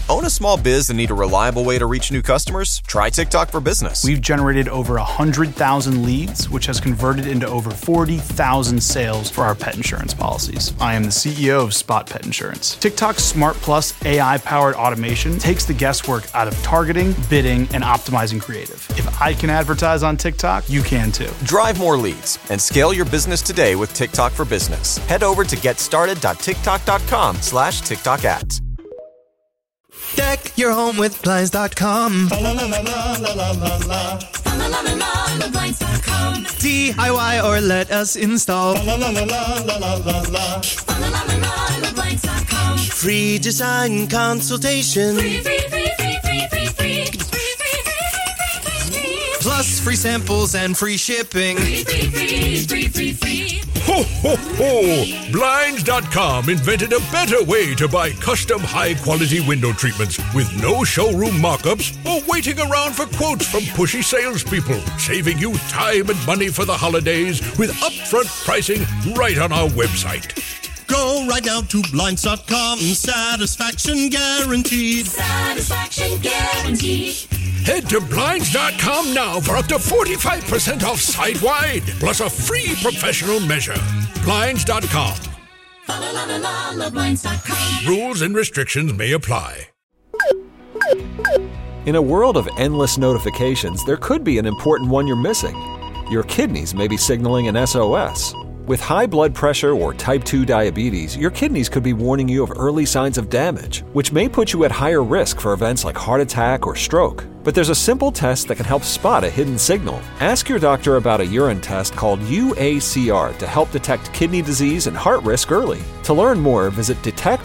Own a small biz and need a reliable way to reach new customers? Try TikTok for Business. We've generated over 100,000 leads, which has converted into over 40,000 sales for our pet insurance policies. I am the CEO of Spot Pet Insurance. TikTok's Smart Plus AI-powered automation takes the guesswork out of targeting, bidding, and optimizing creative. If I can advertise on TikTok, you can too. Drive more leads and scale your business today with TikTok for Business. Head over to getstarted.tiktok.com/TikTok ads. Deck your home with Blinds.com. DIY or let us install. Free design consultation. Plus free samples and free shipping. Ho, ho, ho! Blinds.com invented a better way to buy custom high-quality window treatments with no showroom mock-ups or waiting around for quotes from pushy salespeople, saving you time and money for the holidays with upfront pricing right on our website. Go right now to Blinds.com. Satisfaction guaranteed. Satisfaction guaranteed. Head to Blinds.com now for up to 45% off site-wide, plus a free professional measure. Blinds.com. Blinds.com. Rules and restrictions may apply. In a world of endless notifications, there could be an important one you're missing. Your kidneys may be signaling an SOS. With high blood pressure or type 2 diabetes, your kidneys could be warning you of early signs of damage, which may put you at higher risk for events like heart attack or stroke. But there's a simple test that can help spot a hidden signal. Ask your doctor about a urine test called UACR to help detect kidney disease and heart risk early. To learn more, visit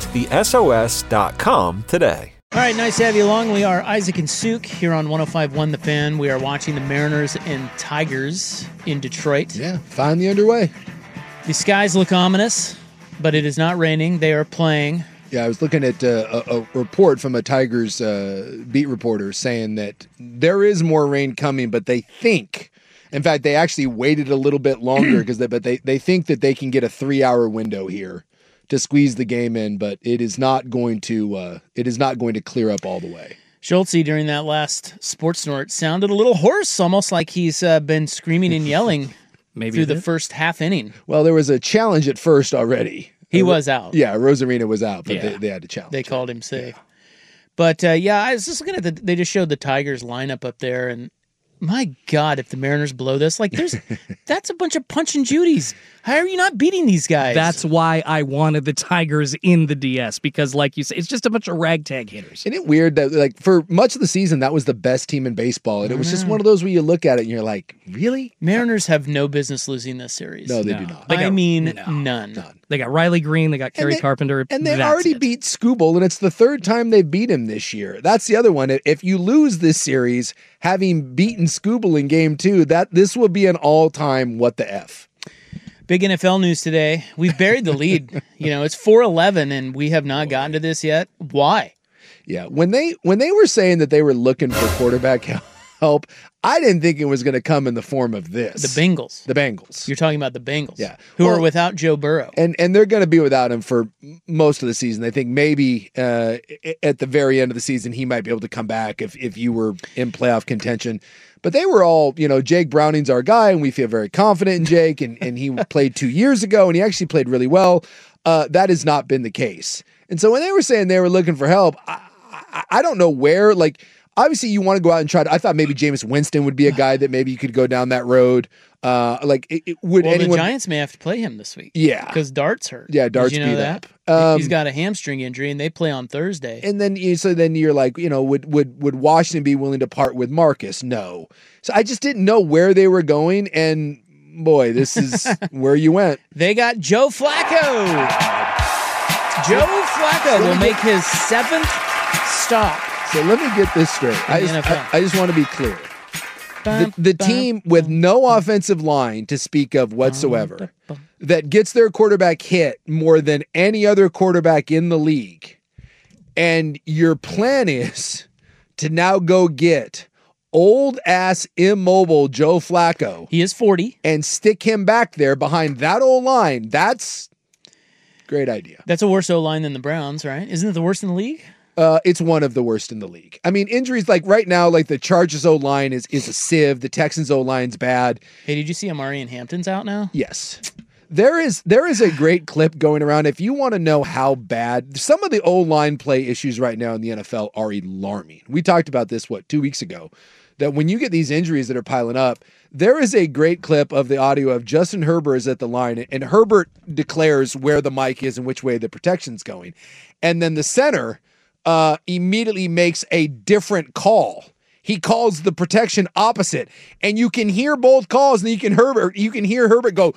detectthesos.com today. All right, nice to have you along. We are Isaac and Suk here on 105.1 The Fan. We are watching the Mariners and Tigers in Detroit. Yeah, finally underway. The skies look ominous, but it is not raining. They are playing. Yeah, I was looking at a report from a Tigers beat reporter saying that there is more rain coming, but they think, in fact, they actually waited a little bit longer but they think that they can get a 3-hour window here to squeeze the game in, but it is not going to clear up all the way. Schultze, during that last sports snort, sounded a little hoarse, almost like he's been screaming and yelling. Maybe through the first half inning. Well, there was a challenge at first already. He was out. Yeah, Rosarina was out, but they had to challenge. They called him safe. Yeah. But, I was just looking at they just showed the Tigers lineup up there, and my God, if the Mariners blow this, that's a bunch of Punch and Judies. How are you not beating these guys? That's why I wanted the Tigers in the DS, because like you say, it's just a bunch of ragtag hitters. Isn't it weird that for much of the season, that was the best team in baseball, and it was just one of those where you look at it and you're like, really? Mariners have no business losing this series. No, they do not. None. They got Riley Green, they got Kerry Carpenter. And they already beat Skubal, and it's the third time they've beat him this year. That's the other one. If you lose this series, having beaten Skubal in Game 2, this will be an all-time what the F. Big NFL news today. We've buried the lead. It's 4-11, and we have not gotten to this yet. Why? Yeah, when they were saying that they were looking for quarterback help, I didn't think it was going to come in the form of this. The Bengals. The Bengals. You're talking about the Bengals. Yeah. Who are without Joe Burrow. And they're going to be without him for most of the season. I think maybe at the very end of the season, he might be able to come back if you were in playoff contention. But they were all, Jake Browning's our guy, and we feel very confident in Jake, and he played 2 years ago, and he actually played really well. That has not been the case. And so when they were saying they were looking for help, I don't know where, obviously you want to go out and try to, I thought maybe Jameis Winston would be a guy that maybe you could go down that road. The Giants may have to play him this week. Yeah. Because Dart's hurt. Yeah, Dart's Did you know beat that? up. He's got a hamstring injury, and they play on Thursday. And then you're like, would Washington be willing to part with Marcus? No. So I just didn't know where they were going, and boy, this is where you went. They got Joe Flacco. Joe Flacco will make his 7th stop. So let me get this straight. I just want to be clear. The team with no offensive line to speak of whatsoever that gets their quarterback hit more than any other quarterback in the league, and your plan is to now go get old-ass immobile Joe Flacco. He is 40. And stick him back there behind that old line. That's a great idea. That's a worse O-line than the Browns, right? Isn't it the worst in the league? It's one of the worst in the league. I mean, injuries like right now, like the Chargers O-line is a sieve. The Texans O-line's bad. Hey, did you see Amari and Hampton's out now? Yes. There is a great clip going around. If you want to know how bad some of the O-line play issues right now in the NFL are alarming. We talked about this, 2 weeks ago, that when you get these injuries that are piling up, there is a great clip of the audio of Justin Herbert is at the line, and Herbert declares where the mic is and which way the protection's going. And then the center immediately makes a different call. He calls the protection opposite, and you can hear both calls, and you can hear Herbert go,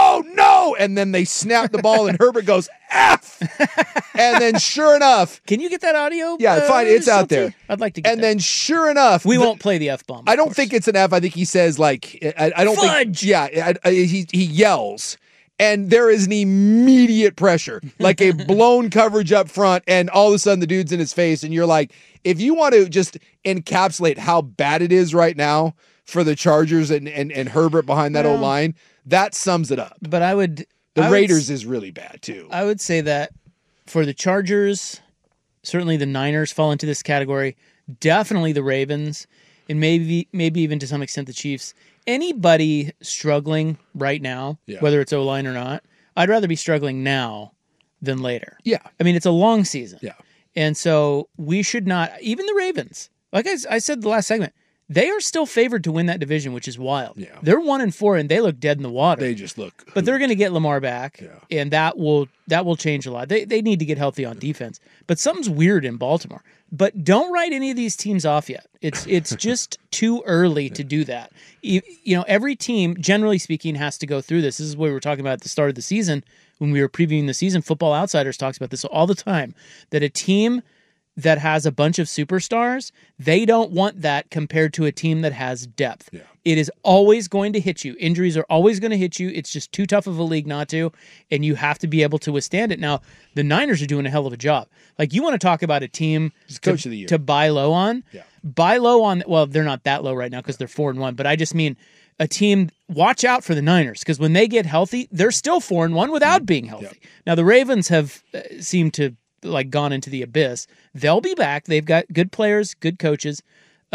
no, and then they snap the ball, and Herbert goes, F! And then sure enough... Can you get that audio? Yeah, fine, it's out there. I'd like to get And then sure enough... We won't play the F-bomb. I don't think it's an F. I think he says, like... I don't Fudge! think... Yeah, he yells. And there is an immediate pressure, like a blown coverage up front, and all of a sudden the dude's in his face, and you're like, if you want to just encapsulate how bad it is right now for the Chargers and Herbert behind that O-line, that sums it up. But The Raiders is really bad, too. I would say that for the Chargers, certainly the Niners fall into this category, definitely the Ravens, and maybe even to some extent the Chiefs. Anybody struggling right now, whether it's O-line or not, I'd rather be struggling now than later. Yeah. I mean, it's a long season. Yeah. And so we should not, even the Ravens, like I said the last segment, they are still favored to win that division, which is wild. Yeah. They're 1-4 and they look dead in the water. They just look. But they're going to get Lamar back, and that will change a lot. They need to get healthy on defense. But something's weird in Baltimore. But don't write any of these teams off yet. It's just too early to do that. You know, every team, generally speaking, has to go through this. This is what we were talking about at the start of the season when we were previewing the season. Football Outsiders talks about this all the time, that a team that has a bunch of superstars, they don't want that compared to a team that has depth. Yeah. It is always going to hit you. Injuries are always going to hit you. It's just too tough of a league not to, and you have to be able to withstand it. Now, the Niners are doing a hell of a job. Like, you want to talk about a team coach of the year to buy low on? Yeah. Buy low on, well, they're not that low right now because they're 4-1, but I just mean a team, watch out for the Niners, because when they get healthy, they're still 4-1 without being healthy. Yeah. Now, the Ravens have seemed to like gone into the abyss. They'll be back. They've got good players, good coaches.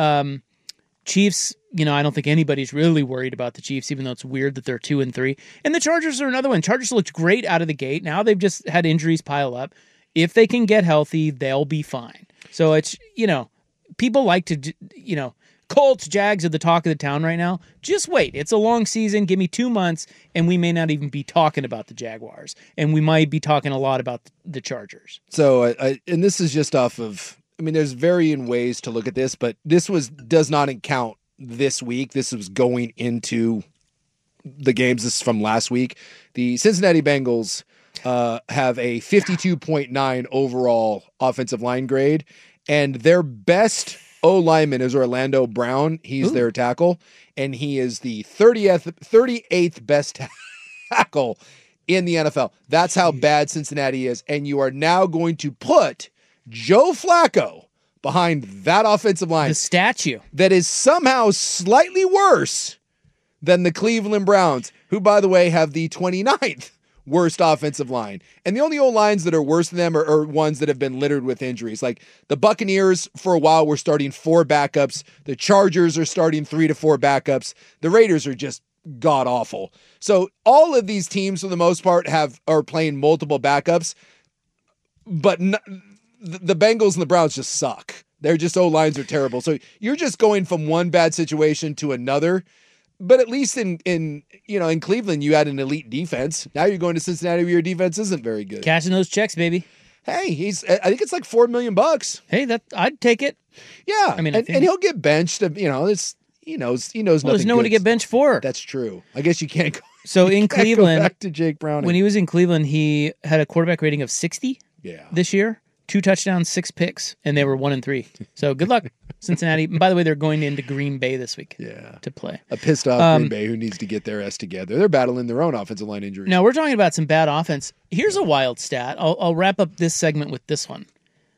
Chiefs, I don't think anybody's really worried about the Chiefs, even though it's weird that they're 2-3. And the Chargers are another one. Chargers looked great out of the gate. Now they've just had injuries pile up. If they can get healthy, they'll be fine. So it's, people like to, Colts, Jags are the talk of the town right now. Just wait. It's a long season. Give me 2 months, and we may not even be talking about the Jaguars. And we might be talking a lot about the Chargers. So, and this is just off of, there's varying ways to look at this, but this does not count this week. This was going into the games. This is from last week. The Cincinnati Bengals have a 52.9 overall offensive line grade, and their best O-lineman is Orlando Brown. He's their tackle, and he is the 38th best tackle in the NFL. That's how bad Cincinnati is, and you are now going to put Joe Flacco behind that offensive line. The statue. That is somehow slightly worse than the Cleveland Browns, who, by the way, have the 29th worst offensive line. And the only O-lines that are worse than them are ones that have been littered with injuries. Like the Buccaneers, for a while, were starting 4 backups. The Chargers are starting 3 to 4 backups. The Raiders are just god-awful. So all of these teams, for the most part, are playing multiple backups. But the Bengals and the Browns just suck. They're just O-lines are terrible. So you're just going from one bad situation to another. But at least in Cleveland, you had an elite defense. Now you're going to Cincinnati where your defense isn't very good. Cashing those checks, baby. Hey, I think it's like $4 million. Hey, I'd take it. Yeah, and he'll get benched. He knows nothing. There's no one to get benched for. That's true. I guess you can't go. So in Cleveland, go back to Jake Browning. When he was in Cleveland, he had a quarterback rating of 60. Yeah. This year. 2 touchdowns, 6 picks, and they were 1-3. So good luck, Cincinnati. And by the way, they're going into Green Bay this week to play. A pissed off Green Bay who needs to get their ass together. They're battling their own offensive line injuries. Now, we're talking about some bad offense. Here's a wild stat. I'll wrap up this segment with this one.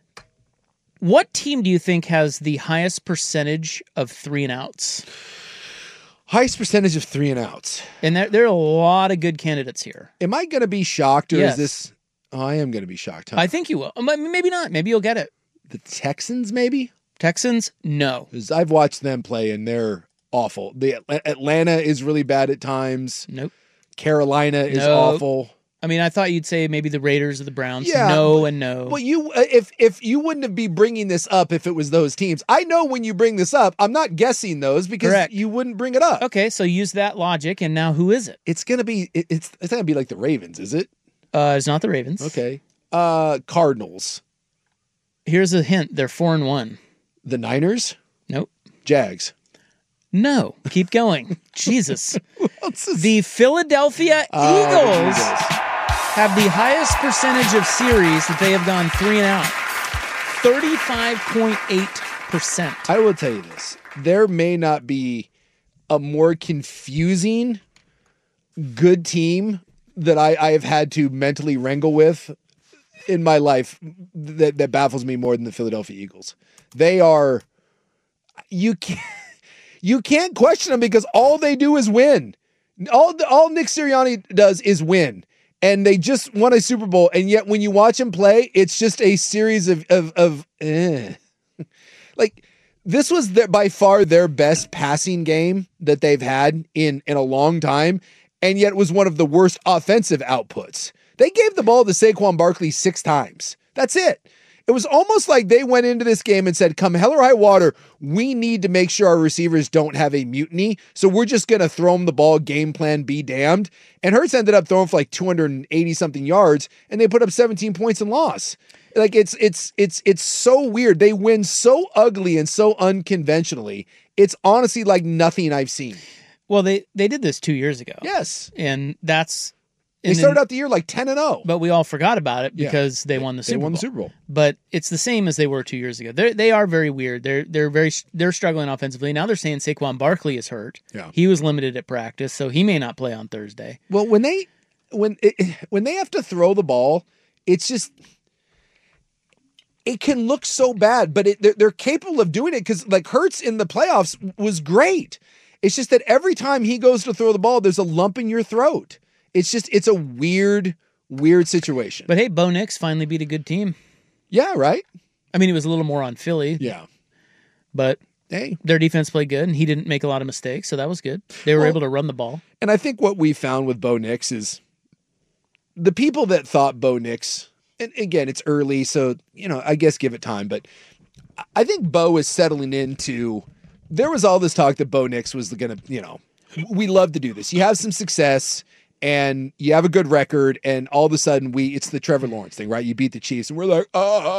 What team do you think has the highest percentage of 3-and-outs? Highest percentage of 3-and-outs. And there are a lot of good candidates here. Am I going to be shocked, or Yes. is this... Oh, I am going to be shocked, huh? I think you will. Maybe not. Maybe you'll get it. The Texans, maybe? Texans, no. 'Cause I've watched them play, and they're awful. The Atlanta is really bad at times. Nope. Carolina is Nope. awful. I mean, I thought you'd say maybe the Raiders or the Browns. Yeah, No and no. Well, you if you wouldn't be bringing this up if it was those teams. I know when you bring this up, I'm not guessing those because Correct. you wouldn't bring it up. Okay, so use that logic, and now who is it? It's gonna be it's gonna be like the Ravens, is it? It's not the Ravens. Okay. Cardinals. Here's a hint: they're 4-1. The Niners? Nope. Jags. No. Keep going. Jesus. What's this? The Philadelphia Eagles Jesus. have the highest percentage of series that they have gone 3 and out. 35.8%. I will tell you this. There may not be a more confusing good team that I have had to mentally wrangle with in my life that baffles me more than the Philadelphia Eagles. They are you can't question them because all they do is win. All Nick Sirianni does is win. And they just won a Super Bowl, and yet when you watch him play, it's just a series of like this was by far their best passing game that they've had in a long time, and yet was one of the worst offensive outputs. They gave the ball to Saquon Barkley 6 times. That's it. It was almost like they went into this game and said, come hell or high water, we need to make sure our receivers don't have a mutiny. So we're just going to throw them the ball, game plan, be damned. And Hurts ended up throwing for like 280 something yards, and they put up 17 points and loss. Like it's so weird. They win so ugly and so unconventionally. It's honestly like nothing I've seen. Well, they did this 2 years ago. Yes. And that's... They started out the year like 10-0. But we all forgot about it because they won the Super Bowl. They won the Super Bowl. But it's the same as they were 2 years ago. They are very weird. They're struggling offensively. Now they're saying Saquon Barkley is hurt. Yeah. He was limited at practice, so he may not play on Thursday. Well, when they have to throw the ball, it's just it can look so bad, but they're capable of doing it because like Hurts in the playoffs was great. It's just that every time he goes to throw the ball, there's a lump in your throat. It's a weird situation. But hey, Bo Nix finally beat a good team. Yeah, right? I mean, it was a little more on Philly. Yeah. But hey, their defense played good, and he didn't make a lot of mistakes, so that was good. They were able to run the ball. And I think what we found with Bo Nix is the people that thought Bo Nix, and again, it's early, so, I guess give it time, but I think Bo is settling into, there was all this talk that Bo Nix was going to, we love to do this. You have some success, and you have a good record, and all of a sudden it's the Trevor Lawrence thing, right? You beat the Chiefs, and we're like,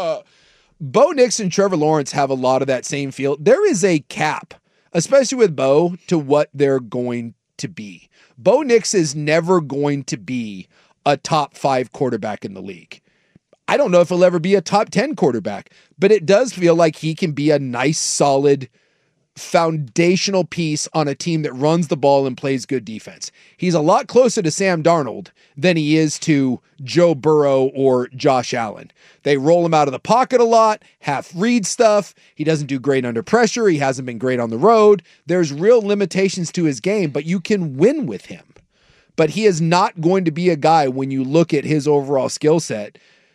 Bo Nix and Trevor Lawrence have a lot of that same feel. There is a cap, especially with Bo, to what they're going to be. Bo Nix is never going to be a top 5 quarterback in the league. I don't know if he'll ever be a top 10 quarterback, but it does feel like he can be a nice, solid, foundational piece on a team that runs the ball and plays good defense. He's a lot closer to Sam Darnold than he is to Joe Burrow or Josh Allen. They roll him out of the pocket a lot, half read stuff. He doesn't do great under pressure. He hasn't been great on the road. There's real limitations to his game, but you can win with him. But he is not going to be a guy, when you look at his overall skill set,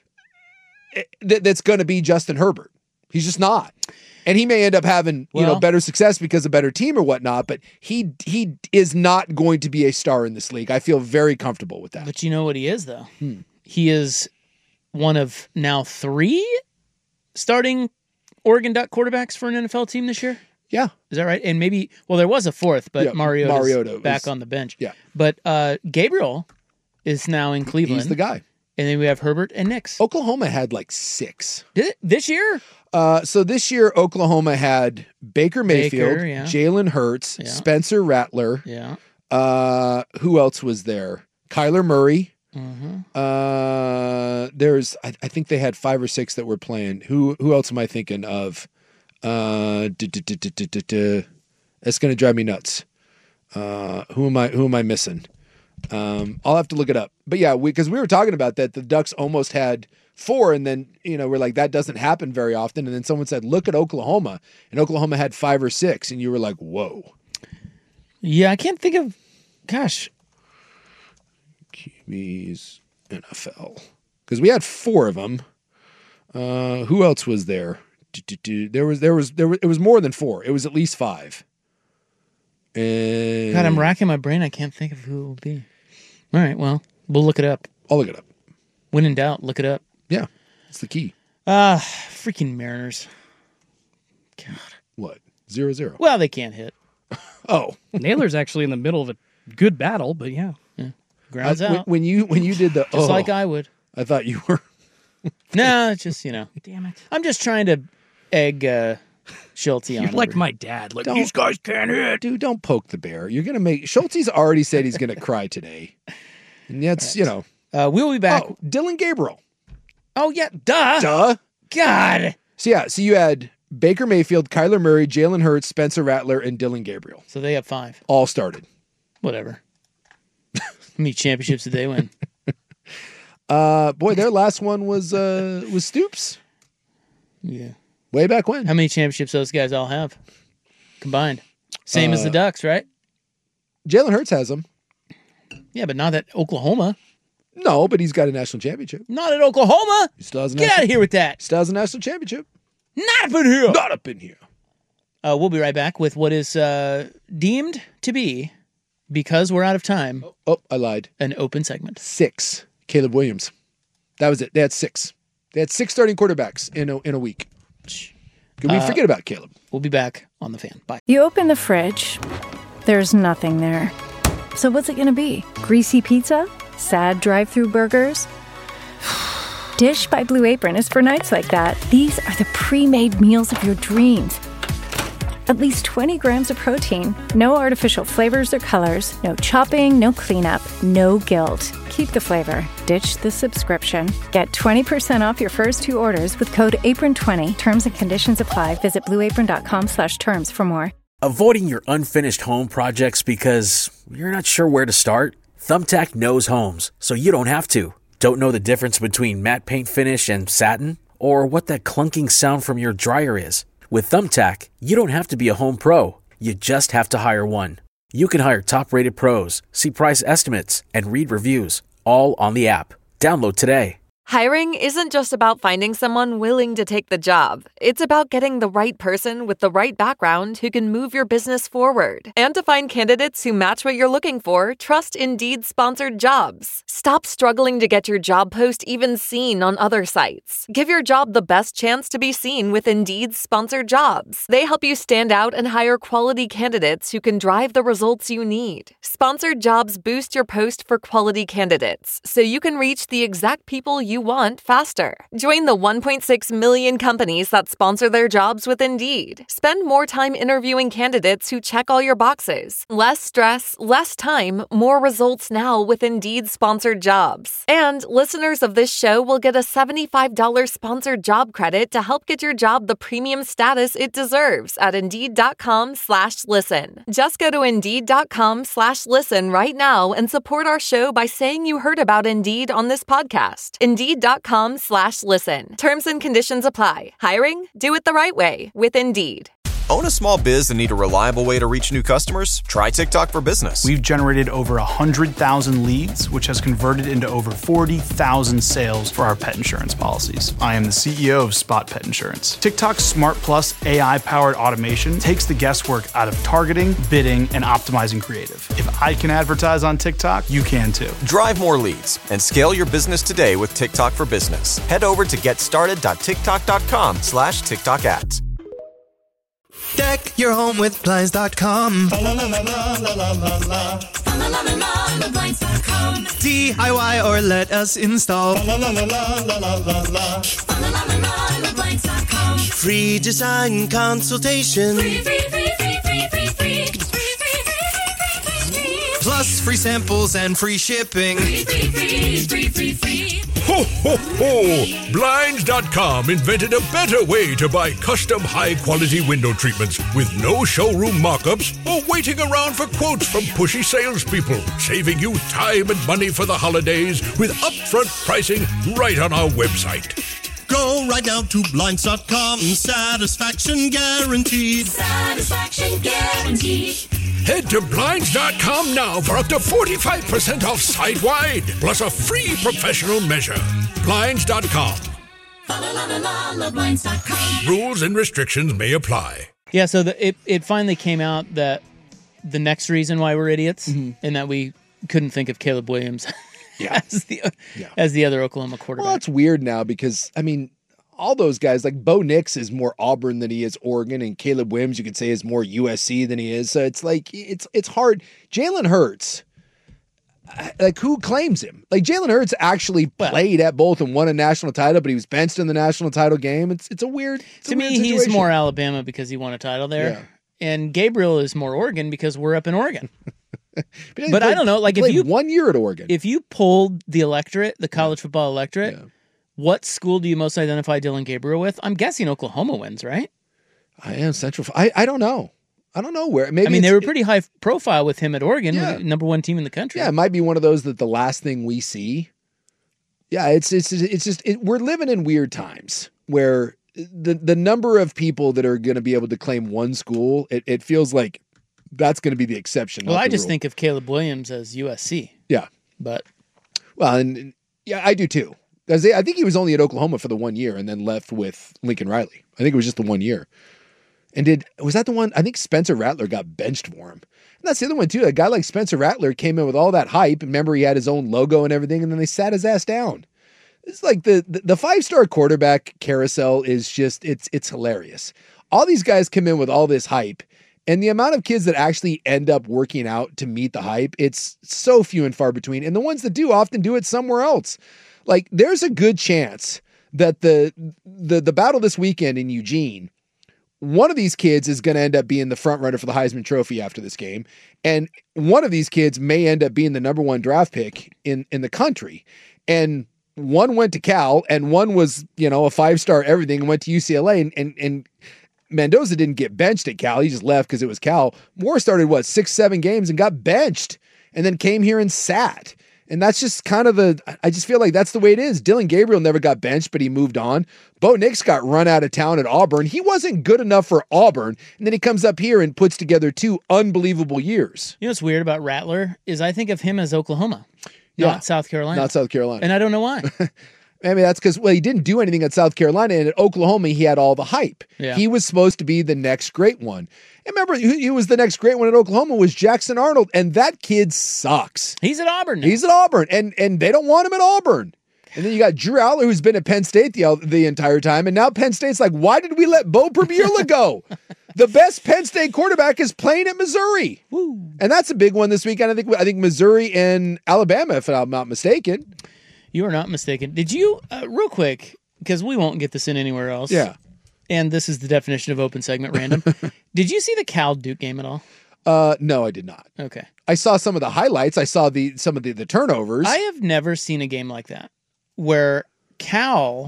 that's going to be Justin Herbert. He's just not. And he may end up having, better success because of a better team or whatnot, but he is not going to be a star in this league. I feel very comfortable with that. But you know what he is, though? He is one of now 3 starting Oregon Duck quarterbacks for an NFL team this year. Yeah. Is that right? And maybe, there was a 4th, but Yeah, Mariota back on the bench. Yeah. But Gabriel is now in Cleveland. He's the guy. And then we have Herbert and Nix. Oklahoma had like 6. Did it this year? So this year, Oklahoma had Baker Mayfield, Jalen Hurts, Spencer Rattler. Yeah. Who else was there? Kyler Murray. Mm-hmm. I think they had 5 or 6 that were playing. Who else am I thinking of? It's going to drive me nuts. Who am I missing? I'll have to look it up. But yeah, because we were talking about that, the Ducks almost had 4, and then we're like, that doesn't happen very often. And then someone said, look at Oklahoma, and Oklahoma had 5 or 6, and you were like, whoa. Yeah, I can't think of. Gosh, QBs NFL, because we had 4 of them. Who else was there? There was it was more than 4. It was at least 5. And God, I'm racking my brain. I can't think of who it will be. All right, well, we'll look it up. I'll look it up. When in doubt, look it up. Yeah, it's the key. Freaking Mariners. God. What? 0-0. Well, they can't hit. Oh, Naylor's actually in the middle of a good battle, but yeah. Grounds out. When you did the Just like I would. I thought you were. No, it's just, Damn it. I'm just trying to egg Schulte on. You're like over. my dad. Like, Don't- these guys can't hit. Dude, don't poke the bear. You're gonna make. Schulte's already said he's gonna cry today, and that's We will be back. Oh, Dylan Gabriel. Oh, yeah. Duh. Duh. God. So you had Baker Mayfield, Kyler Murray, Jalen Hurts, Spencer Rattler, and Dylan Gabriel. So they have 5. All started. Whatever. How many championships did they win? Boy, their last one was Stoops. Yeah. Way back when. How many championships those guys all have combined? Same as the Ducks, right? Jalen Hurts has them. Yeah, but not at Oklahoma. No, but he's got a national championship. Not at Oklahoma. He still has a Get out of here with that. Still has a national championship. Not up in here. Not up in here. We'll be right back with what is deemed to be, because we're out of time, Oh, I lied. an open segment. 6. Caleb Williams. That was it. They had 6. They had 6 starting quarterbacks in a week. Can we forget about Caleb? We'll be back on The Fan. Bye. You open the fridge, there's nothing there. So what's it gonna be? Greasy pizza? Sad drive-through burgers? Dish by Blue Apron is for nights like that. These are the pre-made meals of your dreams. At least 20 grams of protein, no artificial flavors or colors, no chopping, no cleanup, no guilt. Keep the flavor. Ditch the subscription. Get 20% off your first 2 orders with code APRON20. Terms and conditions apply. Visit blueapron.com/terms for more. Avoiding your unfinished home projects because you're not sure where to start? Thumbtack knows homes, so you don't have to. Don't know the difference between matte paint finish and satin? Or what that clunking sound from your dryer is? With Thumbtack, you don't have to be a home pro. You just have to hire one. You can hire top-rated pros, see price estimates, and read reviews, all on the app. Download today. Hiring isn't just about finding someone willing to take the job. It's about getting the right person with the right background who can move your business forward. And to find candidates who match what you're looking for, trust Indeed-sponsored jobs. Stop struggling to get your job post even seen on other sites. Give your job the best chance to be seen with Indeed-sponsored jobs. They help you stand out and hire quality candidates who can drive the results you need. Sponsored jobs boost your post for quality candidates, so you can reach the exact people you want faster. Join the 1.6 million companies that sponsor their jobs with Indeed. Spend more time interviewing candidates who check all your boxes. Less stress, less time, more results now with Indeed sponsored jobs. And listeners of this show will get a $75 sponsored job credit to help get your job the premium status it deserves at Indeed.com/listen. Just go to Indeed.com/listen right now and support our show by saying you heard about Indeed on this podcast. Indeed.com/listen. Terms and conditions apply. Hiring? Do it the right way with Indeed. Own a small biz and need a reliable way to reach new customers? Try TikTok for Business. We've generated over 100,000 leads, which has converted into over 40,000 sales for our pet insurance policies. I am the CEO of Spot Pet Insurance. TikTok's Smart Plus AI-powered automation takes the guesswork out of targeting, bidding, and optimizing creative. If I can advertise on TikTok, you can too. Drive more leads and scale your business today with TikTok for Business. Head over to getstarted.tiktok.com/TikTok ads. Deck your home with Blinds.com. DIY or let us install. Free design consultation. Plus free samples and free shipping. Ho, ho, ho! Blinds.com invented a better way to buy custom high-quality window treatments with no showroom mock-ups or waiting around for quotes from pushy salespeople, saving you time and money for the holidays with upfront pricing right on our website. Go right now to Blinds.com. Satisfaction guaranteed. Satisfaction guaranteed. Head to Blinds.com now for up to 45% off site-wide, plus a free professional measure. Blinds.com. Blinds.com. Rules and restrictions may apply. Yeah, so it finally came out that the next reason why we're idiots and that we couldn't think of Caleb Williams as the other Oklahoma quarterback. Well, it's weird now because, I mean, all those guys, like Bo Nix is more Auburn than he is Oregon, and Caleb Williams, you could say, is more USC than he is. So it's like, it's hard. Jalen Hurts, like, who claims him? Like, Jalen Hurts actually played at both and won a national title, but he was benched in the national title game. It's a weird To me, he's more Alabama because he won a title there. Yeah. And Gabriel is more Oregon because we're up in Oregon. But I don't know, like if you 1 year at Oregon, if you polled the electorate, the college football electorate, what school do you most identify Dylan Gabriel with? I'm guessing Oklahoma wins, right? I am Central. I don't know. I don't know where. Maybe they were pretty high profile with him at Oregon, number one team in the country. Yeah, it might be one of those that the last thing we see. Yeah, it's just we're living in weird times where the number of people that are going to be able to claim one school, it feels like that's going to be the exception. Well, I just think of Caleb Williams as USC. Yeah, but and I do too. Because I think he was only at Oklahoma for the 1 year and then left with Lincoln Riley. I think it was just the 1 year. And was that the one? I think Spencer Rattler got benched for him. And that's the other one too. A guy like Spencer Rattler came in with all that hype. Remember, he had his own logo and everything, and then they sat his ass down. It's like the 5-star quarterback carousel is just, it's hilarious. All these guys come in with all this hype, and the amount of kids that actually end up working out to meet the hype, it's so few and far between. And the ones that do often do it somewhere else. Like, there's a good chance that the battle this weekend in Eugene, one of these kids is going to end up being the front runner for the Heisman Trophy after this game. And one of these kids may end up being the number one draft pick in the country. And one went to Cal, and one was, a 5-star everything and went to UCLA. And Mendoza didn't get benched at Cal. He just left because it was Cal. Moore started, 6-7 games and got benched and then came here and sat. And that's just kind of I just feel like that's the way it is. Dylan Gabriel never got benched, but he moved on. Bo Nix got run out of town at Auburn. He wasn't good enough for Auburn. And then he comes up here and puts together 2 unbelievable years. You know what's weird about Rattler is I think of him as Oklahoma, not South Carolina. Not South Carolina. And I don't know why. Maybe that's because, he didn't do anything at South Carolina, and at Oklahoma, he had all the hype. Yeah. He was supposed to be the next great one. And remember, he was the next great one at Oklahoma was Jackson Arnold, and that kid sucks. He's at Auburn now. He's at Auburn, and they don't want him at Auburn. And then you got Drew Allar, who's been at Penn State the entire time, and now Penn State's like, why did we let Bo Prabula go? The best Penn State quarterback is playing at Missouri. Woo. And that's a big one this weekend. I think Missouri and Alabama, if I'm not mistaken. You are not mistaken. Did you, real quick, because we won't get this in anywhere else. Yeah. And this is the definition of open segment random. Did you see the Cal Duke game at all? No, I did not. Okay. I saw some of the highlights. I saw some of the turnovers. I have never seen a game like that where Cal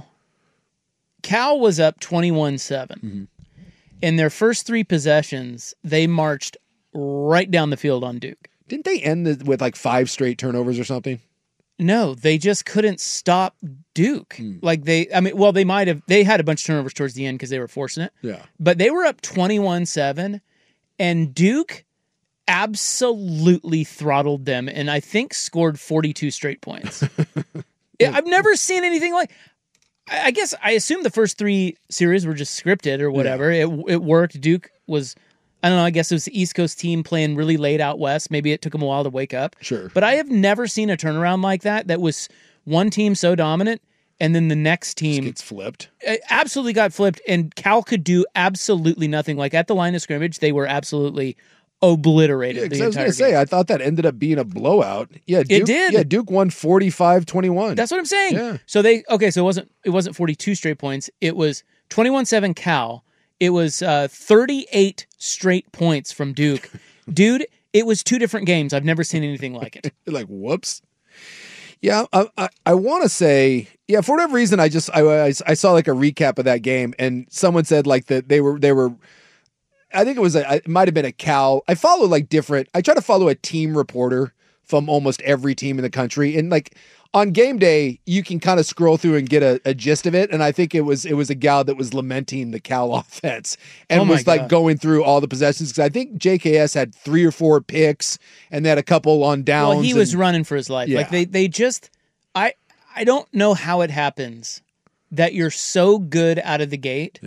was up 21-7. Mm-hmm. In their first 3 possessions, they marched right down the field on Duke. Didn't they end with 5 straight turnovers or something? No, they just couldn't stop Duke. They had a bunch of turnovers towards the end because they were forcing it. Yeah. But they were up 21-7, and Duke absolutely throttled them, and I think scored 42 straight points. I've never seen anything like. I guess I assume the first 3 series were just scripted or whatever. Yeah. It worked. Duke was. I don't know, I guess it was the East Coast team playing really late out west. Maybe it took them a while to wake up. Sure. But I have never seen a turnaround like that was one team so dominant, and then the next team gets flipped. Absolutely got flipped, and Cal could do absolutely nothing. Like at the line of scrimmage, they were absolutely obliterated. I was going to say, I thought that ended up being a blowout. Yeah, Duke, it did. Yeah, Duke won 45-21. That's what I'm saying. Yeah. So it wasn't 42 straight points. It was 21-7 Cal. It was 38 straight points from Duke. Dude, it was 2 different games. I've never seen anything like it. Like, whoops. Yeah, I want to say, for whatever reason, I saw a recap of that game, and someone said that they were. I think it might have been a Cal. I follow I try to follow a team reporter from almost every team in the country, and on game day, you can kind of scroll through and get a gist of it. And I think it was a gal that was lamenting the Cal offense and was going through all the possessions. Because I think JKS had 3 or 4 picks and they had a couple on downs. Well, he was running for his life. Yeah. They just, I don't know how it happens that you're so good out of the gate,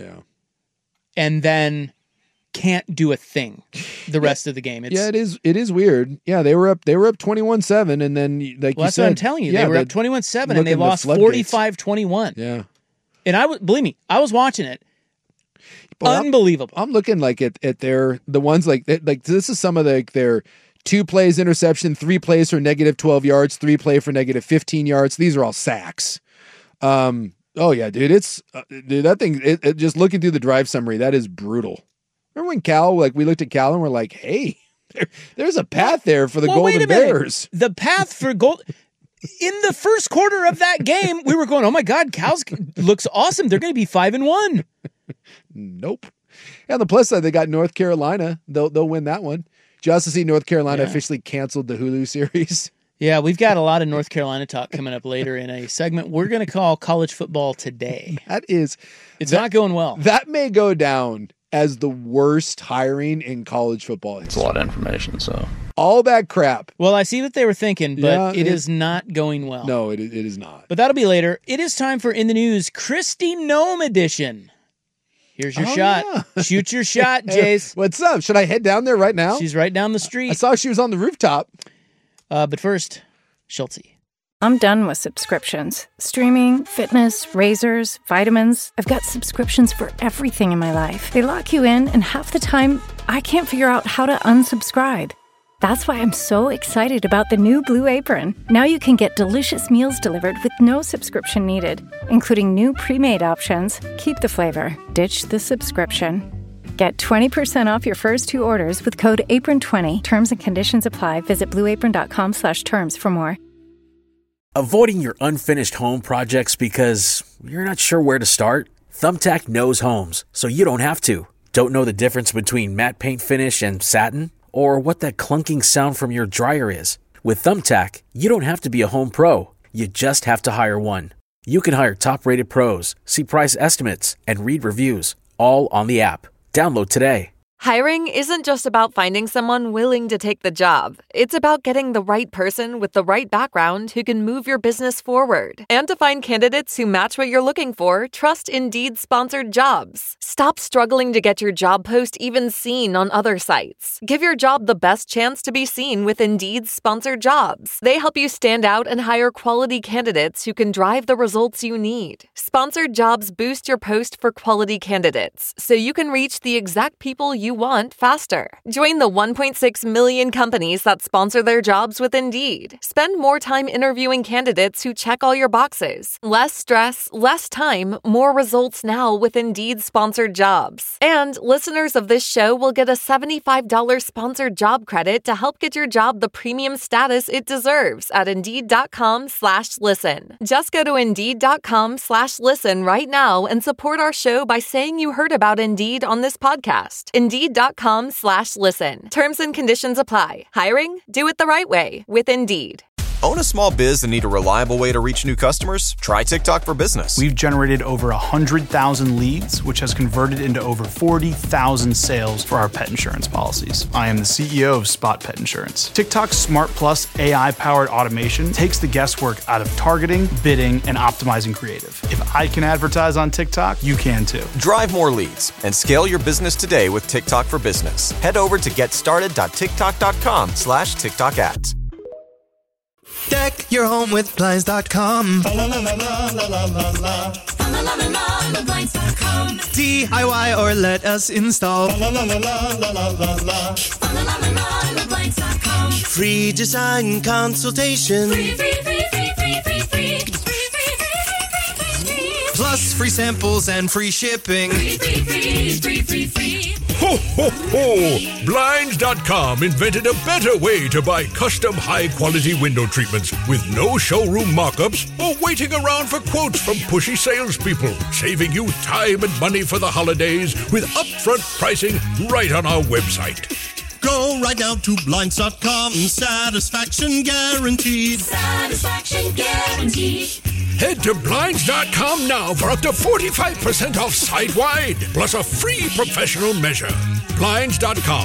and then can't do a thing the rest of the game. It's, it is weird. Yeah, they were up 21-7, and then like that's what I'm telling you. They were up 21-7 and they lost 45-21. Yeah. And believe me, I was watching it. Unbelievable. I'm looking like at the ones like this is some of their 2 plays interception, 3 plays for negative 12 yards, 3 play for negative 15 yards. These are all sacks. Oh yeah, dude, it's dude, that thing, it just looking through the drive summary, that is brutal. Remember when Cal, we looked at Cal and we're like, hey, there's a path there for the Golden Bears. The path for gold. In the first quarter of that game, we were going, oh my God, Cal's looks awesome. They're going to be 5-1. Nope. And on the plus side, they got North Carolina. They'll win that one. Did you also see North Carolina officially canceled the Hulu series? Yeah, we've got a lot of North Carolina talk coming up later in a segment we're going to call College Football Today. It's not going well. That may go down as the worst hiring in college football. It's a lot of information, so. All that crap. Well, I see what they were thinking, but it is not going well. No, it is not. But that'll be later. It is time for In the News, Kristi Noem edition. Here's your shot. Yeah. Shoot your shot, Jace. What's up? Should I head down there right now? She's right down the street. I saw she was on the rooftop. But first, Schultze. I'm done with subscriptions. Streaming, fitness, razors, vitamins. I've got subscriptions for everything in my life. They lock you in, and half the time, I can't figure out how to unsubscribe. That's why I'm so excited about the new Blue Apron. Now you can get delicious meals delivered with no subscription needed, including new pre-made options. Keep the flavor, ditch the subscription. Get 20% off your first 2 orders with code APRON20. Terms and conditions apply. Visit blueapron.com/terms for more. Avoiding your unfinished home projects because you're not sure where to start? Thumbtack knows homes, so you don't have to. Don't know the difference between matte paint finish and satin? Or what that clunking sound from your dryer is? With Thumbtack, you don't have to be a home pro. You just have to hire one. You can hire top-rated pros, see price estimates, and read reviews, all on the app. Download today. Hiring isn't just about finding someone willing to take the job. It's about getting the right person with the right background who can move your business forward. And to find candidates who match what you're looking for, trust Indeed-sponsored jobs. Stop struggling to get your job post even seen on other sites. Give your job the best chance to be seen with Indeed-sponsored jobs. They help you stand out and hire quality candidates who can drive the results you need. Sponsored jobs boost your post for quality candidates, so you can reach the exact people you want faster. Join the 1.6 million companies that sponsor their jobs with Indeed. Spend more time interviewing candidates who check all your boxes. Less stress, less time, more results now with Indeed-sponsored jobs. And listeners of this show will get a $75 sponsored job credit to help get your job the premium status it deserves at Indeed.com/listen. Just go to Indeed.com/listen right now and support our show by saying you heard about Indeed on this podcast. Indeed.com/listen. Terms and conditions apply. Hiring? Do it the right way with Indeed. Own a small biz and need a reliable way to reach new customers? Try TikTok for Business. We've generated over 100,000 leads, which has converted into over 40,000 sales for our pet insurance policies. I am the CEO of Spot Pet Insurance. TikTok's Smart Plus AI-powered automation takes the guesswork out of targeting, bidding, and optimizing creative. If I can advertise on TikTok, you can too. Drive more leads and scale your business today with TikTok for Business. Head over to getstarted.tiktok.com/TikTok ads. Deck your home with Blinds.com. DIY or let us install. Free design consultation. Plus free samples and free shipping. Ho, ho, ho! Blinds.com invented a better way to buy custom high-quality window treatments with no showroom mock-ups or waiting around for quotes from pushy salespeople, saving you time and money for the holidays with upfront pricing right on our website. Go right now to Blinds.com. Satisfaction guaranteed. Satisfaction guaranteed. Head to Blinds.com now for up to 45% off site-wide, plus a free professional measure. Blinds.com.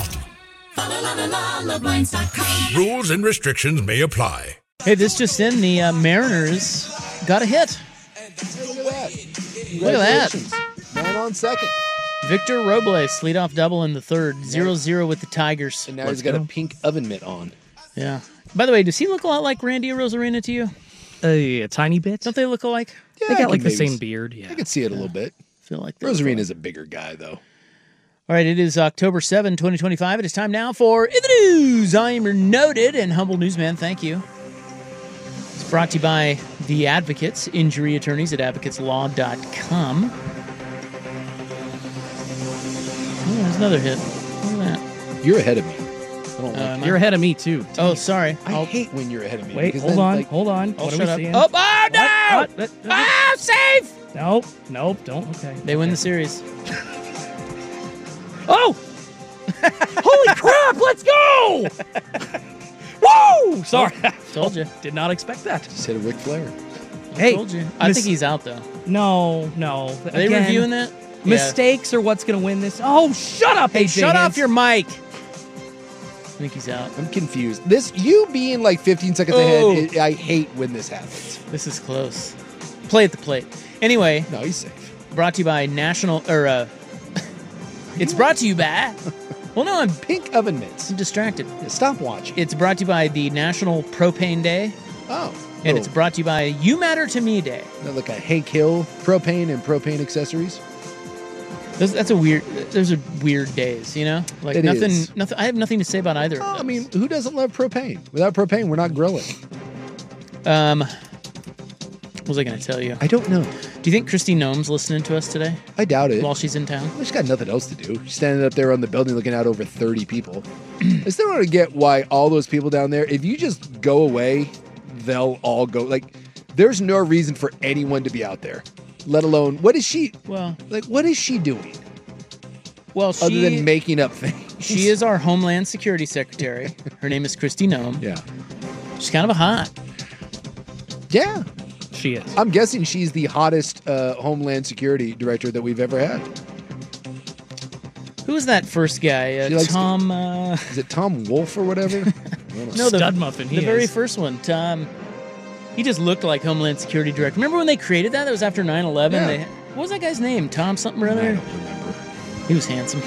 Blinds.com. Rules and restrictions may apply. Hey, this just in, the Mariners got a hit. Look at that. Look at that. Congratulations. Man on second. Victor Robles, leadoff double in the third. 0-0 with the Tigers. And now he's got a pink oven mitt on. Yeah. By the way, does he look a lot like Randy Arozarena to you? A tiny bit. Don't they look alike? Yeah, They I got can like the maybe same beard. Yeah. I could see it a little bit. Feel like they look Rosarena's a bigger guy, though. All right, it is October 7, 2025. It is time now for In the News. I am your noted and humble newsman. Thank you. It's brought to you by The Advocates, injury attorneys at advocateslaw.com. Oh, there's another hit. Look at that. You're ahead of me. I don't like You're ahead of me, too. Oh, sorry. I hate when you're ahead of me. Wait, because hold then, on. like, Hold on. Oh, What are shut we up. seeing? Oh, no! What? Ah, safe! Nope, don't. Okay. They win the series. Oh! Holy crap, let's go! Woo! Sorry. Told you. Did not expect that. Just hit a Ric Flair. Hey, Told you. I think he's out, though. No. Are they reviewing that? Mistakes are what's going to win this. Oh, shut up, Hey, AJ shut Hinch. off your mic. I think he's out. I'm confused. You being like 15 seconds ahead, I hate when this happens. This is close. Play at the plate. Anyway. No, he's safe. Brought to you by it's brought to you by... Well, no, I'm pink oven mitts. I'm distracted. Yeah, stop watching. It's brought to you by the National Propane Day. Oh. And it's brought to you by You Matter to Me Day. Like a Hank Hill propane and propane accessories. Those are weird days, you know? Like It nothing. is. I have nothing to say about either. I mean, who doesn't love propane? Without propane, we're not grilling. What was I going to tell you? I don't know. Do you think Christy Nome's listening to us today? I doubt it. While she's in town? She's got nothing else to do. She's standing up there on the building looking out over 30 people. I still don't get why all those people down there, if you just go away, they'll all go. Like, there's no reason for anyone to be out there, let alone, what is she doing? Well, other than making up things. She is our Homeland Security Secretary. Her name is Christy Nome. Yeah. She's kind of a hot. Yeah. She is. I'm guessing she's the hottest Homeland Security Director that we've ever had. Who was that first guy? Tom... is it Tom Wolfe or whatever? No, the Stud muffin, the very first one. Tom... He just looked like Homeland Security Director. Remember when they created that? That was after 9/11. Yeah. What was that guy's name? Tom something or other? I don't remember. He was handsome.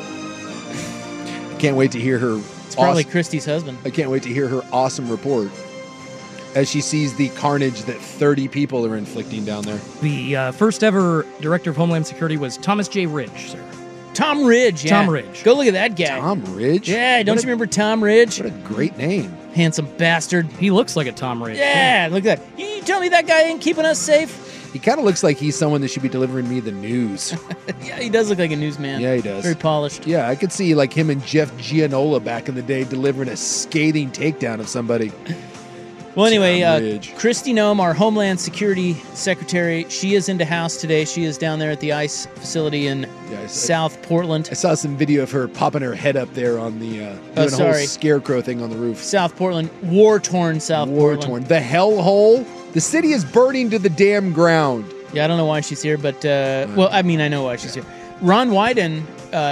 Can't wait to hear her. It's probably Christy's husband. I can't wait to hear her awesome report as she sees the carnage that 30 people are inflicting down there. The first ever Director of Homeland Security was Thomas J. Ridge, sir. Tom Ridge, yeah. Tom Ridge. Go look at that guy. Tom Ridge? Yeah, don't you remember Tom Ridge? What a great name. Handsome bastard. He looks like a Tom Ridge. Yeah, look at that. You tell me that guy ain't keeping us safe? He kind of looks like he's someone that should be delivering me the news. Yeah, he does look like a newsman. Yeah, he does. Very polished. Yeah, I could see like him and Jeff Gianola back in the day delivering a scathing takedown of somebody. Well, anyway, Tom Ridge. Christy Nome, our Homeland Security Secretary, she is into house today. She is down there at the ICE facility in South Portland. I saw some video of her popping her head up there on the doing a whole scarecrow thing on the roof. South Portland, war-torn South Portland. War-torn. The hellhole. The city is burning to the damn ground. Yeah, I don't know why she's here, but well, I mean, I know why she's here. Ron Wyden,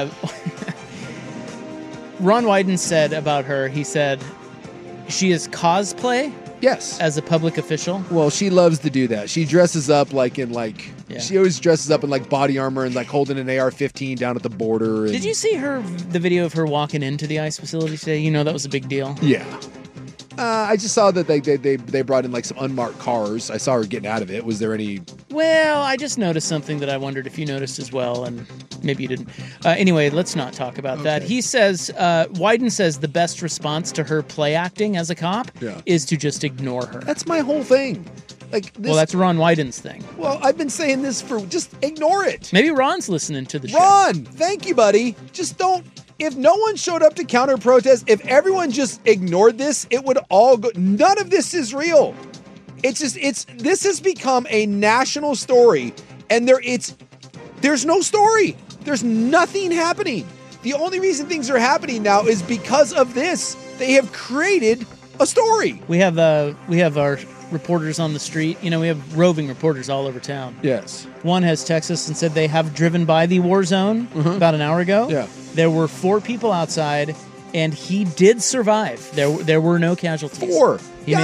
Ron Wyden said about her. He said she is cosplay. Yes. As a public official. Well, she loves to do that. She dresses up she always dresses up in like body armor and like holding an AR-15 down at the border. And, Did you see the video of her walking into the ICE facility today? You know that was a big deal. Yeah. I just saw that they brought in like some unmarked cars. I saw her getting out of it. Was there any? Well, I just noticed something that I wondered if you noticed as well, and maybe you didn't. Anyway, let's not talk about that. He says, Wyden says the best response to her play acting as a cop is to just ignore her. That's my whole thing. Like this, well, that's Ron Wyden's thing. Well, I've been saying this for just ignore it. Maybe Ron's listening to the show. Ron, thank you, buddy. Just don't. If no one showed up to counter protest, if everyone just ignored this, it would all go. None of this is real. This has become a national story, and there's no story. There's nothing happening. The only reason things are happening now is because of this. They have created a story. We have our reporters on the street. You know, we have roving reporters all over town. Yes. One has texted us and said they have driven by the war zone about an hour ago. Yeah. There were 4 people outside, and he did survive. There were no casualties. 4. He made it.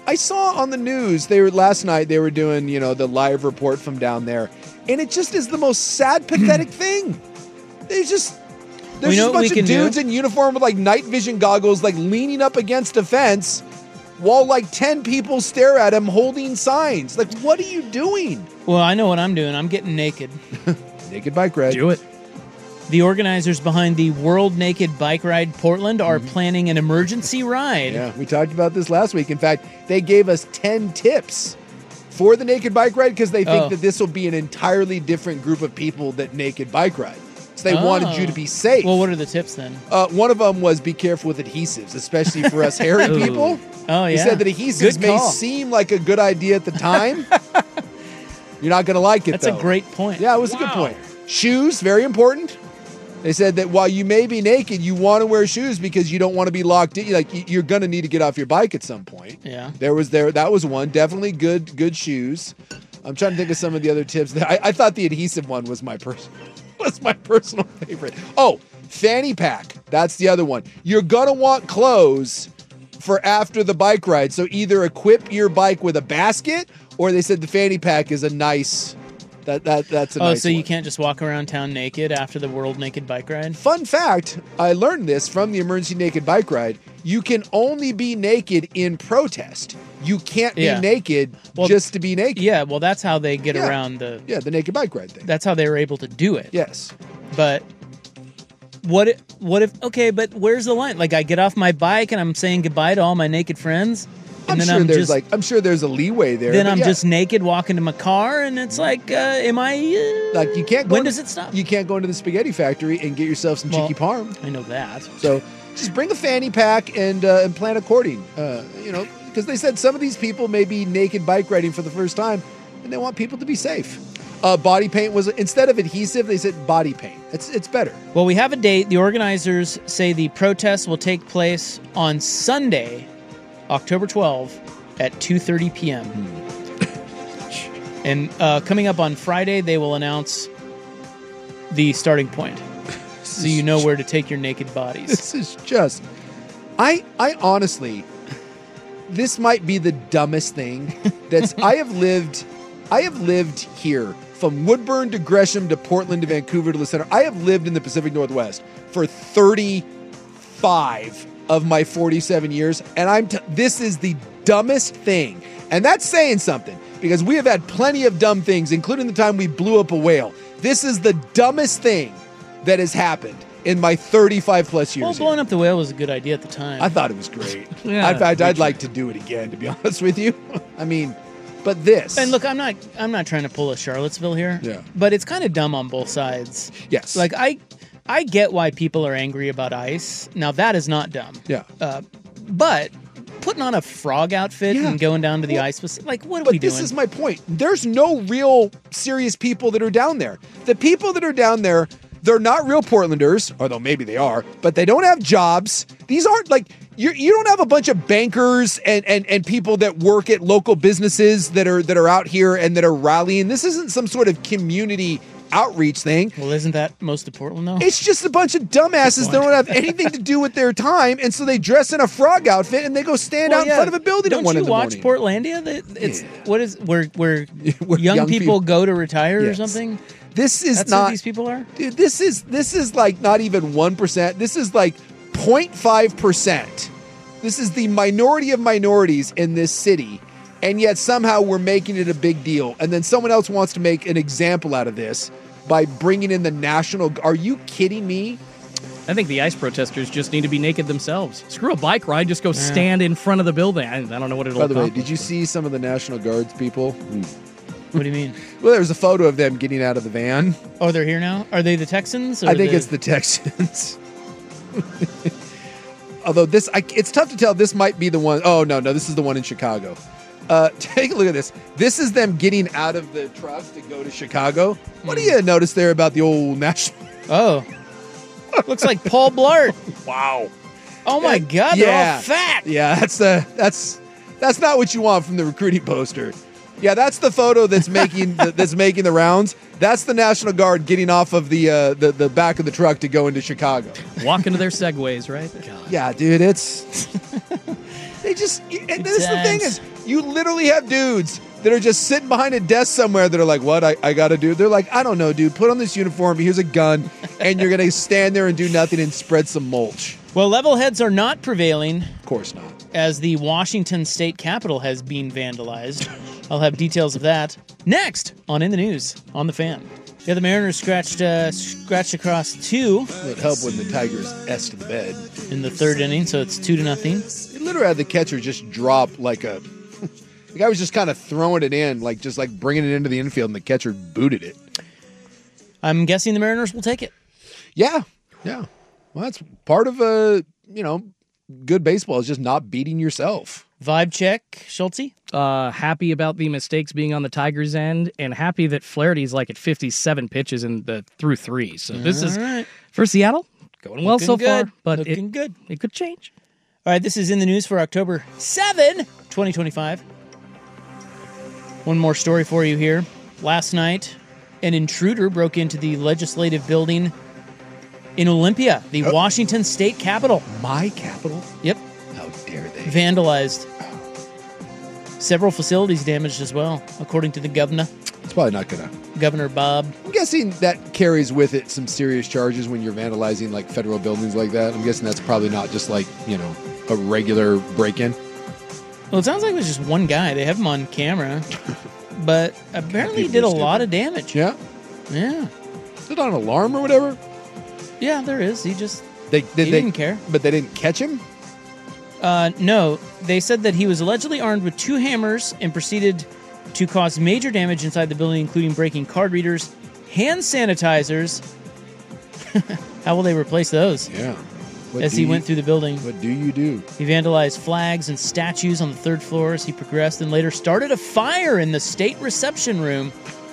I saw on the news last night they were doing, the live report from down there, and it just is the most sad, pathetic thing. There's just a bunch of dudes in uniform with like night vision goggles, like leaning up against a fence, while like 10 people stare at him holding signs. Like, what are you doing? Well, I know what I'm doing. I'm getting naked. Naked bike ride. Do it. The organizers behind the World Naked Bike Ride Portland are planning an emergency ride. Yeah, we talked about this last week. In fact, they gave us 10 tips for the Naked Bike Ride because they think that this will be an entirely different group of people that Naked Bike Ride. So they wanted you to be safe. Well, what are the tips then? One of them was be careful with adhesives, especially for us hairy people. Oh, yeah. He said that adhesives may seem like a good idea at the time. You're not going to like it, That's though. a great point. Yeah, it was a good point. Shoes, very important. They said that while you may be naked, you want to wear shoes because you don't want to be locked in. Like, you're going to need to get off your bike at some point. Yeah. That was one. Definitely good shoes. I'm trying to think of some of the other tips. I thought the adhesive one was my personal favorite. Oh, fanny pack. That's the other one. You're going to want clothes for after the bike ride. So either equip your bike with a basket, or they said the fanny pack is a nice... That's a nice so one. you can't just walk around town naked after the World Naked Bike Ride? Fun fact, I learned this from the Emergency Naked Bike Ride. You can only be naked in protest. You can't be naked just to be naked. Yeah, well, that's how they get around the Naked Bike Ride thing. That's how they were able to do it. Yes. But what if okay, but where's the line? Like, I get off my bike and I'm saying goodbye to all my naked friends? And I'm sure there's a leeway there. Then I'm just naked walking to my car, and it's like, am I? Like, you can't. When does it stop? You can't go into the spaghetti factory and get yourself some cheeky parm. I know that. So just bring a fanny pack and plan a courting. Because they said some of these people may be naked bike riding for the first time, and they want people to be safe. Body paint was, instead of adhesive, they said body paint. It's better. Well, we have a date. The organizers say the protest will take place on Sunday, October 12th at 2:30 p.m. And coming up on Friday, they will announce the starting point, so you know where to take your naked bodies. This is just... I honestly... This might be the dumbest thing that's... I have lived here from Woodburn to Gresham to Portland to Vancouver to the center. I have lived in the Pacific Northwest for 35 of my 47 years, and this is the dumbest thing. And that's saying something, because we have had plenty of dumb things, including the time we blew up a whale. This is the dumbest thing that has happened in my 35 plus years. Well, blowing up the whale was a good idea at the time. I thought it was great. Yeah, in fact, I'd like to do it again, to be honest with you. I mean, but this... And look, I'm not trying to pull a Charlottesville here. Yeah. But it's kind of dumb on both sides. Yes. Like, I get why people are angry about ice. Now, that is not dumb. Yeah. But putting on a frog outfit and going down to the ice was like, what are we doing? But this is my point. There's no real serious people that are down there. The people that are down there, they're not real Portlanders, although maybe they are, but they don't have jobs. These aren't like... You don't have a bunch of bankers and people that work at local businesses that are out here and that are rallying. This isn't some sort of community outreach thing. Well, isn't that most of Portland, though? It's just a bunch of dumbasses that don't have anything to do with their time, and so they dress in a frog outfit and they go stand out in front of a building at 1 in the morning. Don't you watch Portlandia? It's what is where young people go to retire or something? This is That's not who these people are. Dude, this is like not even 1%. This is like 0.5%. This is the minority of minorities in this city, and yet somehow we're making it a big deal. And then someone else wants to make an example out of this by bringing in the National... Are you kidding me? I think the ice protesters just need to be naked themselves. Screw a bike ride, just go stand in front of the building. I don't know what it'll By the way, accomplish. did you see some of the National Guards people? What do you mean? Well, there's a photo of them getting out of the van. Oh, they're here now? Are they the Texans? Or I think it's the Texans. Although it's tough to tell. This might be the one. Oh, no, this is the one in Chicago. Take a look at this. This is them getting out of the truck to go to Chicago. What do you notice there about the old National? Oh, looks like Paul Blart. Wow. Oh my God, they're all fat. Yeah, that's not what you want from the recruiting poster. Yeah, that's the photo that's making the rounds. That's the National Guard getting off of the back of the truck to go into Chicago. Walk into their Segways, right? God. Yeah, dude, it's they just. And this is the thing is, You literally have dudes that are just sitting behind a desk somewhere that are like, what I got to do? They're like, I don't know, dude. Put on this uniform. Here's a gun. And you're going to stand there and do nothing and spread some mulch. Well, level heads are not prevailing. Of course not. As the Washington State Capitol has been vandalized. I'll have details of that next on In the News on The Fan. Yeah, the Mariners scratched across 2. It would help when the Tigers S to the bed. In the 3rd inning, so it's 2-0. It literally had the catcher just drop like a... The guy was just kind of throwing it in, just bringing it into the infield, and the catcher booted it. I'm guessing the Mariners will take it. Yeah. Well, that's part of good baseball is just not beating yourself. Vibe check, Schultze? Happy about the mistakes being on the Tigers' end, and happy that Flaherty's like at 57 pitches through 3. So this is, for Seattle, going well so far, but Looking good. It could change. All right, this is In the News for October 7, 2025. One more story for you here. Last night, an intruder broke into the legislative building in Olympia, the Washington State Capitol. My capital? Yep. How dare they? Vandalized. Several facilities damaged as well, according to the governor. It's probably not going to. Governor Bob. I'm guessing that carries with it some serious charges when you're vandalizing federal buildings like that. I'm guessing that's probably not just a regular break-in. Well, it sounds like it was just one guy. They have him on camera. But apparently he did a lot of damage. Yeah? Yeah. Is it on an alarm or whatever? Yeah, there is. He just he didn't care. But they didn't catch him? No. They said that he was allegedly armed with 2 hammers and proceeded to cause major damage inside the building, including breaking card readers, hand sanitizers. How will they replace those? Yeah. As he went through the building. What do you do? He vandalized flags and statues on the 3rd floor as he progressed and later started a fire in the state reception room.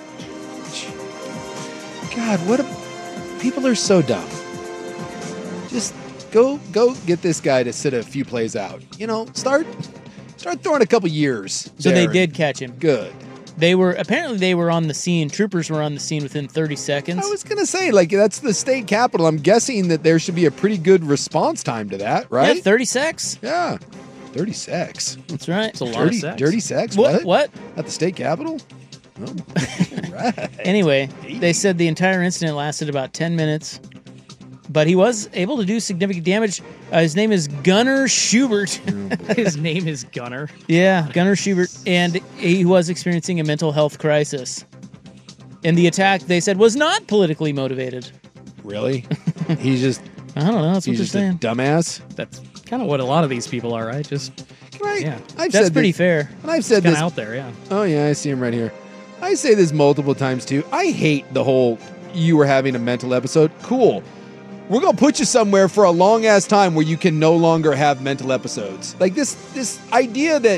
God, people are so dumb. Just go get this guy to sit a few plays out. Start throwing a couple years. So they did catch him. Good. They were on the scene. Troopers were on the scene within 30 seconds. I was going to say, that's the state capitol. I'm guessing that there should be a pretty good response time to that, right? Yeah, 30 secs. Yeah. 30 secs. That's right. It's a lot of sex. Dirty sex? What? At the state capitol? Oh, right. Anyway, they said the entire incident lasted about 10 minutes, but he was able to do significant damage. His name is Gunnar Schubert. His name is Gunnar. Yeah, Gunnar Schubert, and he was experiencing a mental health crisis. And the attack, they said, was not politically motivated. Really? He's just... I don't know. That's what he's they're just saying. A dumbass? That's kind of what a lot of these people are, right? Yeah. That's pretty fair. And I've said this this out there, yeah. Oh yeah, I see him right here. I say this multiple times too. I hate the whole you were having a mental episode. Cool. We're gonna put you somewhere for a long ass time where you can no longer have mental episodes. Like this idea that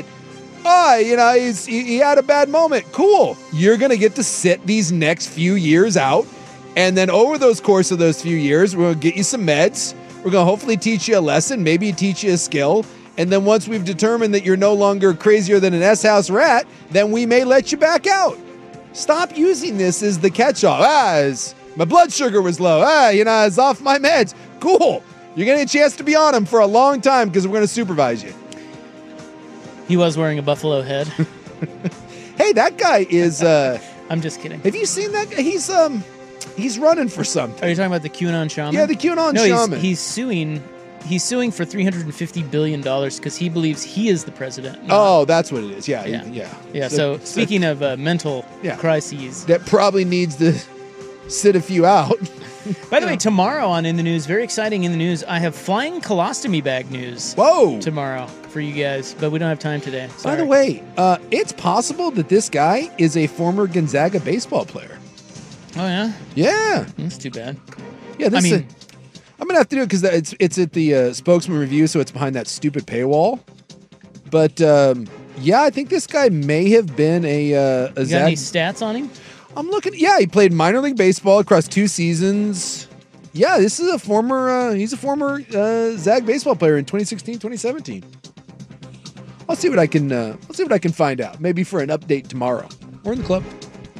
he had a bad moment. Cool. You're gonna get to sit these next few years out, and then over those course of those few years, we're gonna get you some meds. We're gonna hopefully teach you a lesson, maybe teach you a skill. And then once we've determined that you're no longer crazier than an S-house rat, then we may let you back out. Stop using this as the catch-all. My blood sugar was low. I was off my meds. Cool. You're going to get a chance to be on them for a long time because we're going to supervise you. He was wearing a buffalo head. Hey, that guy is... I'm just kidding. Have you seen that guy? He's running for something. Are you talking about the QAnon shaman? Yeah, the QAnon shaman. He's suing for $350 billion because he believes he is the president. Oh, that's what it is. Yeah. So speaking of mental crises. That probably needs to sit a few out. By the way, tomorrow on In the News, very exciting In the News, I have flying colostomy bag news. Whoa! Tomorrow for you guys, but we don't have time today. Sorry. By the way, it's possible that this guy is a former Gonzaga baseball player. Oh, yeah? Yeah. That's too bad. Yeah, I'm going to have to do it because it's at the Spokesman Review, so it's behind that stupid paywall. But, I think this guy may have been a you got any stats on him? I'm looking. Yeah, he played minor league baseball across 2 seasons. Yeah, this is he's a former Zag baseball player in 2016, 2017. I'll see what I can find out. Maybe for an update tomorrow. We're in the club.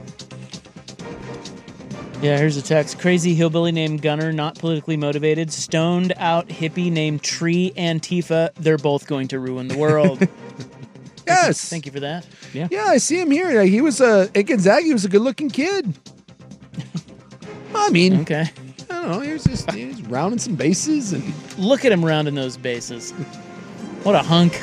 Yeah, here's a text. Crazy hillbilly named Gunnar, not politically motivated. Stoned out hippie named Tree Antifa. They're both going to ruin the world. Yes. Thank you for that. Yeah. Yeah, I see him here. He was at Gonzaga. He was a good-looking kid. I mean, Okay. I don't know. He was rounding some bases and Look at him rounding those bases. What a hunk.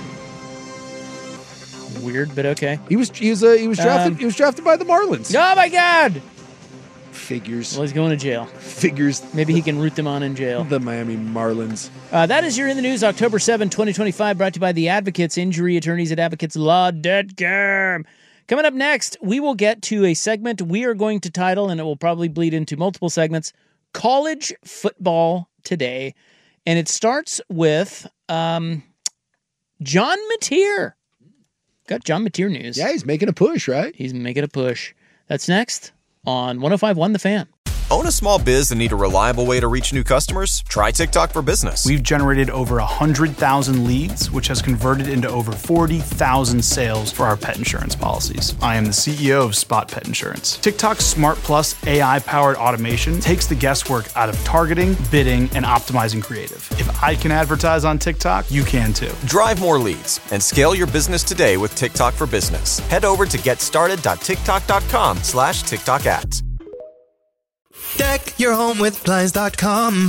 Weird, but okay. he was drafted. He was drafted by the Marlins. Oh my God! Figures. Well, he's going to jail. Figures. Maybe he can root them on in jail. The Miami Marlins. That is your In the News, October 7, 2025, brought to you by the Advocates, injury attorneys at advocateslaw.com. Coming up next, we will get to a segment we are going to title, and it will probably bleed into multiple segments, College Football Today. And it starts with John Mateer. Got John Mateer news. Yeah, he's making a push, right? He's making a push. That's next on 105.1 The Fan. Own a small biz and need a reliable way to reach new customers? Try TikTok for Business. We've generated over 100,000 leads, which has converted into over 40,000 sales for our pet insurance policies. I am the CEO of Spot Pet Insurance. TikTok's Smart Plus AI-powered automation takes the guesswork out of targeting, bidding, and optimizing creative. If I can advertise on TikTok, you can too. Drive more leads and scale your business today with TikTok for Business. Head over to getstarted.tiktok.com/TikTok ads. Deck your home with Blinds.com.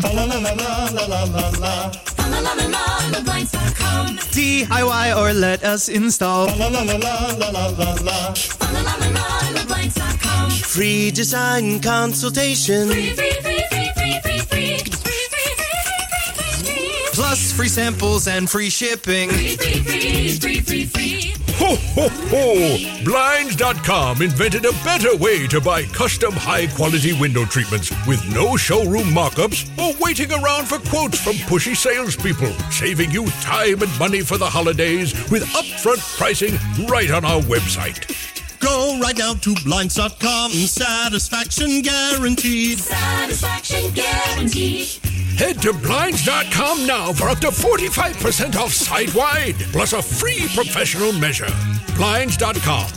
DIY or let us install. Free design consultation. Plus free samples and free shipping. Ho, ho, ho! Blinds.com invented a better way to buy custom high-quality window treatments with no showroom mock-ups or waiting around for quotes from pushy salespeople, saving you time and money for the holidays with upfront pricing right on our website. Go right now to Blinds.com. Satisfaction guaranteed. Satisfaction guaranteed. Head to Blinds.com now for up to 45% off site-wide, plus a free professional measure. Blinds.com.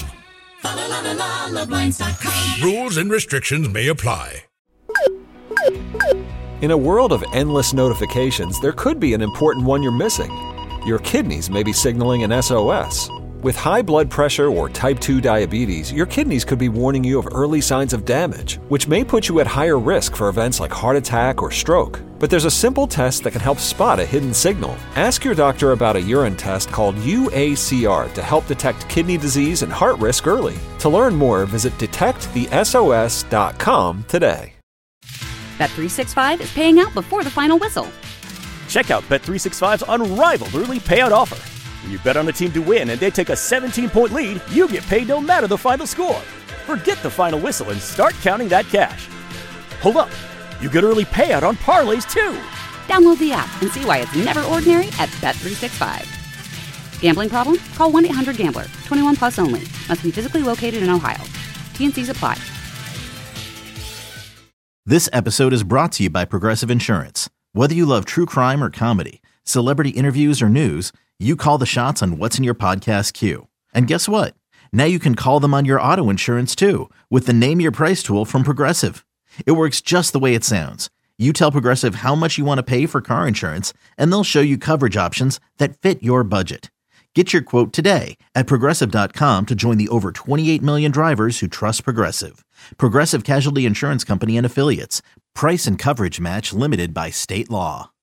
Blinds.com. Rules and restrictions may apply. In a world of endless notifications, there could be an important one you're missing. Your kidneys may be signaling an SOS. With high blood pressure or type 2 diabetes, your kidneys could be warning you of early signs of damage, which may put you at higher risk for events like heart attack or stroke. But there's a simple test that can help spot a hidden signal. Ask your doctor about a urine test called UACR to help detect kidney disease and heart risk early. To learn more, visit detectthesos.com today. Bet365 is paying out before the final whistle. Check out Bet365's unrivaled early payout offer. When you bet on a team to win and they take a 17-point lead, you get paid no matter the final score. Forget the final whistle and start counting that cash. Hold up. You get early payout on parlays, too. Download the app and see why it's never ordinary at Bet365. Gambling problem? Call 1-800-GAMBLER. 21 plus only. Must be physically located in Ohio. T&Cs apply. This episode is brought to you by Progressive Insurance. Whether you love true crime or comedy, celebrity interviews or news, you call the shots on what's in your podcast queue. And guess what? Now you can call them on your auto insurance too with the Name Your Price tool from Progressive. It works just the way it sounds. You tell Progressive how much you want to pay for car insurance, and they'll show you coverage options that fit your budget. Get your quote today at Progressive.com to join the over 28 million drivers who trust Progressive. Progressive Casualty Insurance Company and Affiliates. Price and coverage match limited by state law.